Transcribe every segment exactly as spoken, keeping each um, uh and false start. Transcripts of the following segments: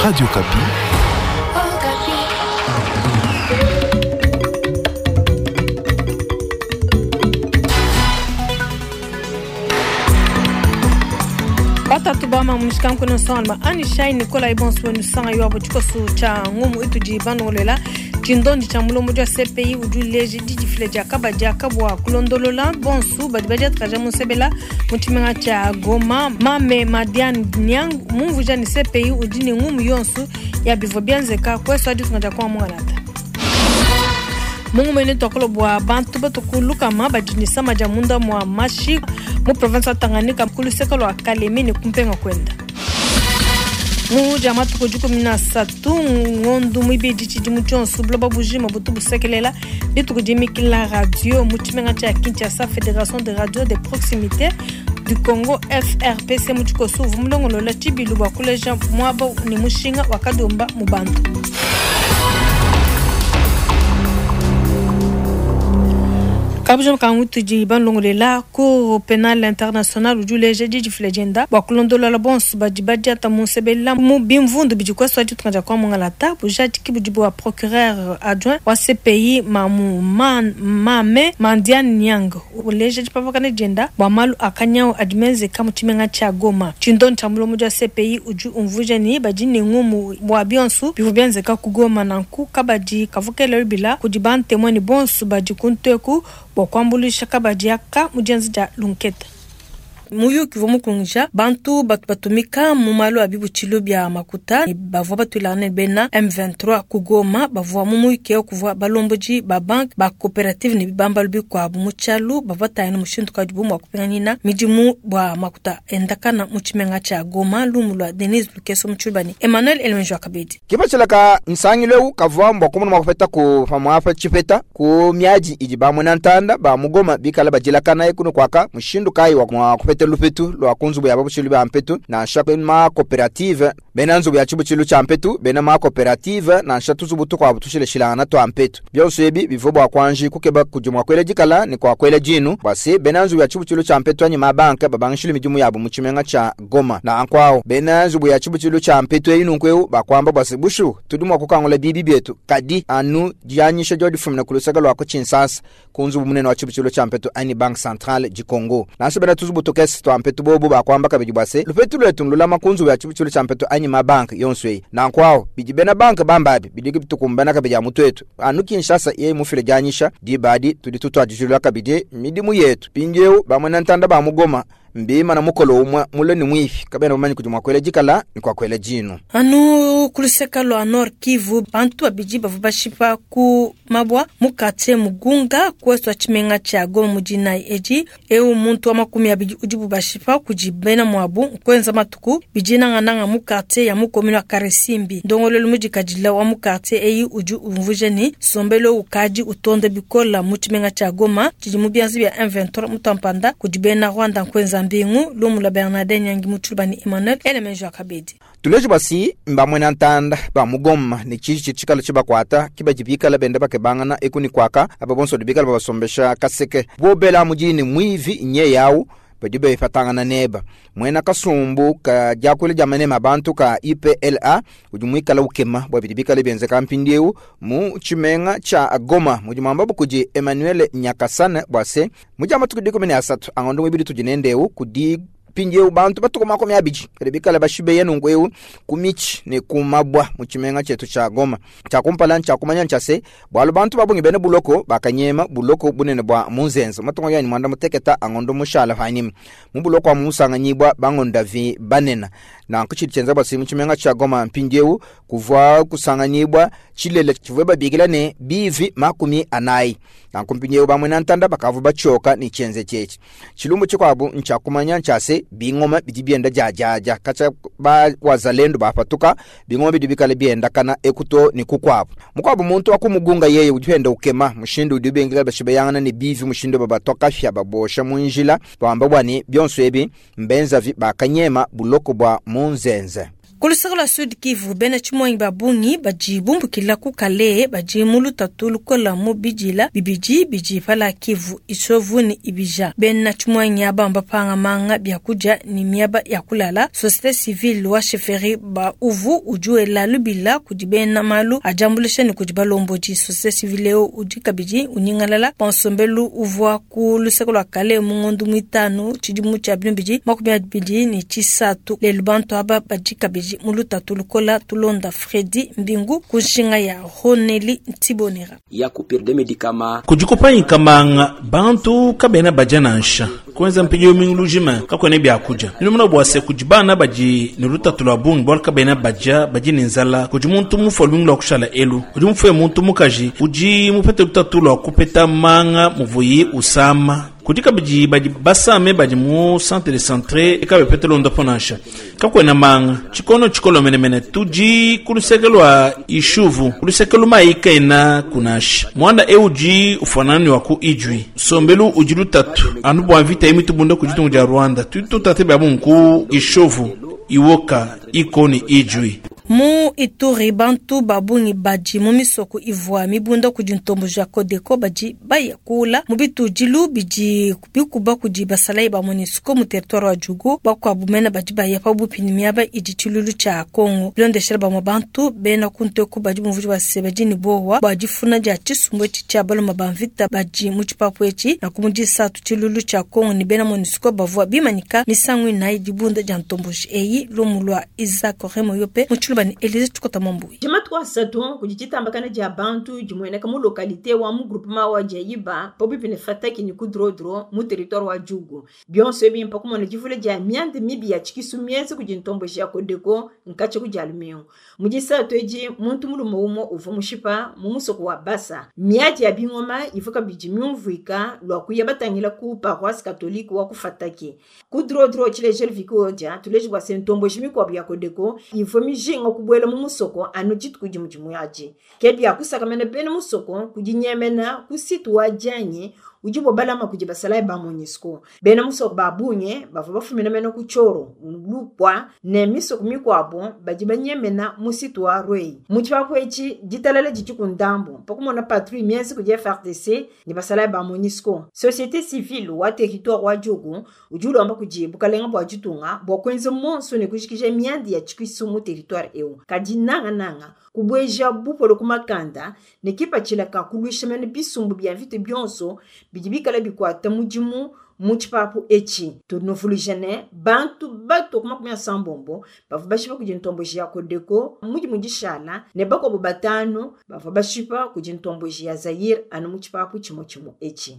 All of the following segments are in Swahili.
Radio Kapi. Batatu bama mshikam kono salma ani shay Nicola ibonso nu sanga yobo chikosu cha ngumu ituji banolela Chindondi cha mulomo ja C P I uju leji dijifile ja kabaja kabwa kulondolola bonsu badibajat kaja musebela mutimanga cha Goma mame madian nyang mumvuja ni C P I ujini ngumu yonsu ya bivobianzeka kweso adi tungaja kwa mwanata Mungu mene tokolo bwa bantu batokuluka mabajini sama jamunda mwa mashi mu province Tanganyika kuluseka lo akalemi ni kumpenga kwenda Mu jamatu kujuku mina satu ngondu mwibeji chijimu chonsu bloba bujima butubu sekelela litu kujimikila radio mutimenga cha Kinshasa Fédération de Radio de Proximité du Congo F R P C muchikosu vumulongo lola chibilu wa kuleja mwaba ni mushinga wakadomba mubantu Kabujom kamutu jiban longolela Cour pénale internationale ujule jeji jiflejenda bakulondola la bonsu badibadi ata musebela mu bimvundu bijikwa swati tunja kwa mongalata bujati kibujibu wa procureur adjoint wa C P I mamu man mame mandian nyang uleje jipavakane jenda bamalu akanyao admenze kamutimenga cha Goma chindon chambulo muja C P I uju umvuja ni bajini ngumu bwa bionsu bivubianze ka kugoma nanku kabadi kavukele bila kujibante mwani bonsu bajikunteku bokwambulisha kabadiaka mujenzi ja lunketa Muyu kivomu kunja bantu batumika mumalo abibu chilubya makuta bavwa batulane bena M vingt-trois kugoma bavwa mumu keo kuvwa balomboji ba bank ba cooperative ni bambalubi kwa bumuchalu bavwa tayana mushintu kajubu mwa kupenganyina mijimu bwa makuta endakana muchimenga cha Goma lumulwa Denise Lukeso mchulbani Emmanuel Elmenjwa Kabedi Kibachelaka nsangileu kavwa mwa kumu mwakupeta ku famwafa chipeta ku miaji ijibamu nantanda ba mugoma bikala bajilaka na ekuno kwaka mushindu kai wa kupeta lupetu lo akunzubu ya babuchilu ba ampetu na shaka ma cooperative benanzu ya chibuchilu cha ampetu bena ma cooperative na shatuzu kwa butushile shilana to ampetu byonso yebi bivobo akwanji kukeba kujumwa kwele jikala ni kwa kwele jinu basi benanzu ya chibuchilu cha ampetu anyi ma banka babangishile mijumu ya bumuchimenga cha Goma na ankwao benanzu ya chibuchilu cha ampetu yinu nkweu bakwamba basi bushu tudumwa kukangole bibi bietu kadi anu janyisha jodi fumna kulusaka lo akuchinsasa kunzubu munene wa chibuchilu cha ampetu ani bank centrale ji Congo na sebena tuzubu tokesi to ampetu bobo bakwamba kabijibase lupetu lwetu ndula makunzu ya chibuchilu cha ampetu ani ma bank yonswe na nkwao bijibena bank bambabi bidigi bitukumbana kabija mutwetu anu Kinshasa ye mufile janyisha dibadi tuditutu ajijulu kabide midimu yetu pinjeu bamwana ntanda ba mugoma mbima na mukolo umwa muleni mwifi kabena umanyi kujumwa kwele jikala ni kwa kwele jino anu kuluseka lo Nord Kivu bantu abijiba vubashipa ku mabwa mukate mugunga kweswa chimenga cha Goma mujina eji eu muntu wa makumi abiji ujibu bashipa kujibena mwabu kwenza matuku bijina ngananga mukate ya mukomino Karesimbi ndongolo lumuji kajila wa mukate eyi uju umvujeni sombelo ukaji utonde bikola muchimenga cha Goma jijimubianzi ya M vingt-trois mutampanda kujibena Rwanda kwenza mbingu lumula Bernardin Nyangi mutulbani Emmanuel Elmenjwa Kabedi Tuleji basi mbamwena ntanda ba mugoma ni chichi chikala chiba kwata kiba jibikala bende bakebangana ekuni kwaka ababonso dibikala basombesha kaseke bobela mujini mwivi nye yao badibe ifatangana neba mwena kasumbu ka jakule jamane mabantu ka I P L A ujumuikala ukema bwabidibikala benze kampindieu mu chimenga cha Goma mujumamba bukuji Emmanuel Nyakasana bwase mujama tukudiko mene asatu angondo wibidi tujinendeu kudi pinjeu bantu batukoma ko myabiji rebikala bashibe yenu ngweu kumichi ne kumabwa muchimenga chetu cha Goma cha kumpala cha kumanya nchase bwalo bantu babungi bene buloko bakanyema buloko bunene bwa munzenzo matongo yani mwanda muteketa angondo mushala hanim mubuloko amusanga nyibwa bangonda vi banena na nkuchi chenza basi muchimenga cha Goma pinjeu kuvwa kusanganyibwa chilele chiveba bigila ne bivi makumi anai na kumpinjeu bamwena ntanda bakavu bachoka ni chenze chechi chilumbu chikwabu ncha kumanya nchase bingoma bidibienda jajaja kacha ba wazalendo bapatuka bingoma bidibikale bienda kana ekuto ni kukwabo mukwabu muntu akumugunga yeye ujenda ukema mushindo udibengela bashibayangana ni bivi mushindo babatoka fya babosha munjila bamba bwani byonso ebi mbenza vi bakanyema buloko bwa munzenze Kulusakala Sud Kivu bena chimwangi babungi baji bumbukila kukale baji mulu tatulu kola mu bijila bibiji biji pala Kivu isovu ni ibija bena chimwangi abamba panga manga biakuja ni miaba ya kulala societe civile wa sheferi ba uvu ujue la lubila kujibena malu ajambulisha ni kujibalomboji societe civile o ujikabiji uningalala pansombelu uvwa kulusakala kale mungondu mitanu chidimu cha biji makubia biji ni chisatu lelubanto aba bajikabiji mulu tatulu kola tulonda Fredi Mbingu kushinga ya Honeli Ntibonera ya kuperde medikama kujikupanyi kamanga bantu kabena bajanansha kwenza mpige mingulujima kakone byakuja nilumuna bwase kujibana baji niruta tulabungi bwal kabena baja baji ninzala kujimuntu mufolwingula kushala elu kujimufwe muntu mukaji uji mupete rutatulu kupeta manga muvuyi usama kudika biji baji basame baji mu centre de centre ekabe petelo ndo ponasha kakwena manga chikono chikolo menemene tuji kulusekelwa ishuvu kulusekelu maika ina kunasha mwanda euji ufanani waku ijwi sombelu ujilu tatu anu bwa vita imitu bunda kujitungu ja Rwanda tutu tatebe abunku ishuvu iwoka ikoni ijwi mu Ituri bantu babungi baji mu misoko ivwa mibunda kujintombo ja Kodeko baji bayakula mu bitujilu biji bikuba kujiba salai ba Monisco mu territoire wa Jugu bakwa bumena baji bayapa bupini miaba ijichululu cha Kongo blonde shelba mu bantu bena kunte ku baji mu vuji basebaji ni bowa baji funa ja chisumbo cha balo mabamvita baji mu chipapwechi na kumuji satu chilulu cha Kongo ni bena Monisco bavwa bimanika misangwi na idibunda ja ntombo eyi lomulwa Isaac Remo yope mu bani Elise tukota mambuyi jama twa sato kujitambakana ja bantu jumwena kama lokalite wa mu groupement wa Jayiba pobi pene fataki ni kudrodro mu territoire wa Jugu bionso bi mpako mona jifule ja miande mibi ya chikisu miense kujintombo ya Kodeko nkache kujalumio mujisato eji muntu mulumo umo uvo mushipa mu musoko wa Basa miaji ya bingoma ifuka bijimyumvuika lwa kuyabatangila ku paroisse catholique wa kufataki kudrodro chile jelviko ja tuleji kwa sentombo jimi kwa bya Kodeko ifo mijinga kubwela mu musoko anu jitu kujimujimu yaji kebi akusakamene bene musoko kujinyemena kusitu wajanye ujibo balama kujibasala ba Monisco bene musoko babunye bava bafumina meno kuchoro lupwa ne misoko mikwabo bajibanyemena musitu wa Rwei muchipapo echi jitalale jichukundambo pakumona patrouille miensi kuje F R D C ni basala ba Monisco société civile wa territoire wa Jugu ujulo amba kujibu kalenga bwa jitunga bwa kwenze monso ne kujikije miandi ya chikwisu mu territoire eu kadinanga nanga kubweja bupolo kumakanda nekipa chila kakuluisha mene bisumbu bya vite bionso bijibikala bikwata mujimu muchipapu echi tunofulujane bantu bato kuma kumya sambombo bafu bashipa kujintomboji ya Kodeko muji mujishala ne bako bobatano bafu bashipa kujintomboji ya Zaire anu muchipapu chimo chimo echi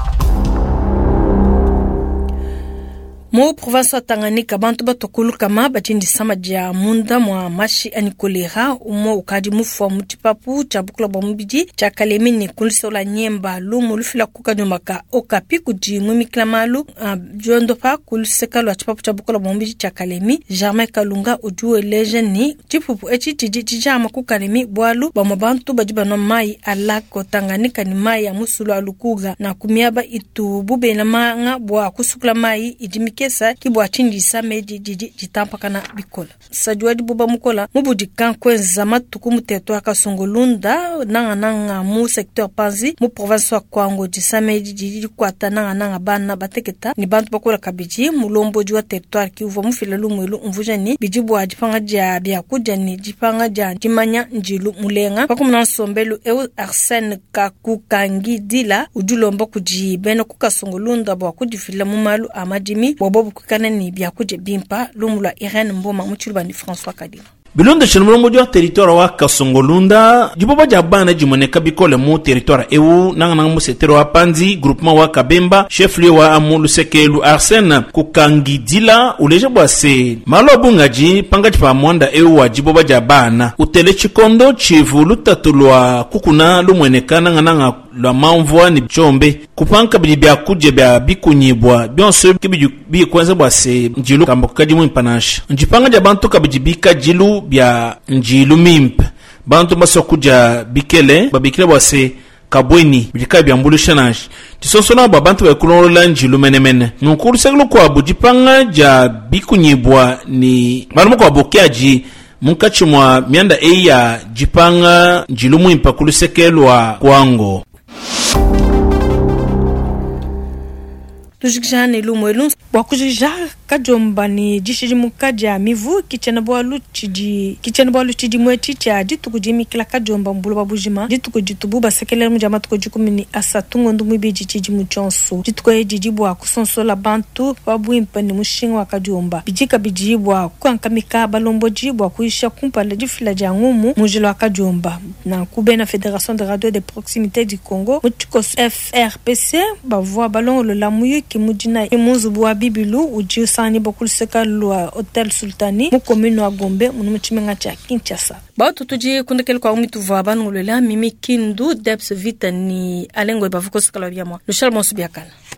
Mo province wa Tanganyika bantu batokulu kama bachindi sama ja munda mwa mashi anikolera umo ukadi mufwa mutipapu cha bukula ba mubiji cha Kalemi ni kulisola nyemba lumu lufila kukanyomaka okapi kuji mumiklamalu uh, jondo pa kuliseka lwa chipapu cha bukula ba mubiji cha Kalemi Germain Kalunga ujuwe legeni chipupu echi chiji chijama kukalemi bwalu ba mabantu bajiba no mai alako Tanganyika ni mai ya musulu alukuga na kumiaba itu bube na manga bwa kusukula mai idimi kesa kibwa chindi sameji jiji jitampakana bikola sajuadi buba mukola mubudi kankwenza matuku muteto akasongolunda nanga nanga mu secteur Panzi mu province wa Kwango jisameji jiji kwata nanga nanga bana bateketa ni bantu bakola kabiji mulombo jwa territoire ki uvo mufila lumwelu mvujani bijibu ajipanga ja bya kujani jipanga ja jimanya njilu mulenga bakumna sombelu eu Arsène Kakukangi dila udulombo kuji beno kukasongolunda bwa kujifila mumalu amadimi bobo kukana ni bya kuje bimpa lumula Irene Mboma muchulba ni François Kadima Bilonde chenumulomo jwa territoire wa Kasongolunda jiboba jabana jimoneka bikole mu territoire ewu nanga nanga mu secteur wa Panzi groupement wa Kabemba chef lieu wa Amulu Sekelu Arsène Kukangidila uleje bwase malo bungaji pangaji pa mwanda ewu wa jiboba jabana utele chikondo chivulu tatulwa kukuna lumweneka nanga nanga lwa mamvwa ni chombe kupanka bili bya kuje bya bikunyibwa byonso kibiju bi kwenza bwase njilu kamba kukaji mu impanasha njipanga jabantu kabijibika jilu bya njilu mimp bantu baso kuja bikele babikile bwase kabweni bidika byambulu shanage tisonsona babantu bakulongola njilu menemene nunkuru seglo kwa bujipanga ja bikunyibwa ni malumo kwa bokiaji munkachi mwa mianda eya jipanga njilu muimpa kulusekelwa kwango. Tujikjane lumo elun wakujija kajomba ni jishiji mukaja mivu kichana bwa luchiji kichana bwa luchiji mweti cha ditukuji mikila kajomba mbulu babujima ditukuji tububa sekele mujama tukuji kumini asa tungo ndumu biji chiji muchonso ditukuji jijibwa kusonso la bantu wabu impani mushinga kajomba bijika bijibwa kuankamika balombo jibwa kuisha kumpa la jifila jangumu mujilo kajomba na kubena Fédération de Radio de Proximité du Congo muchikos F R P C bavwa balon lo lamuyu kimujina imuzubu wa bibilu uji usani bokul seka lwa Hotel Sultani mu commune wa Gombe mu muchimenga cha Kinshasa. Ba tutuji kundekele kwa umitu vwa banu lela mimi kindu depse vita ni alengwe bavuko seka lwa biamwa. Le Charles Monsubiakana.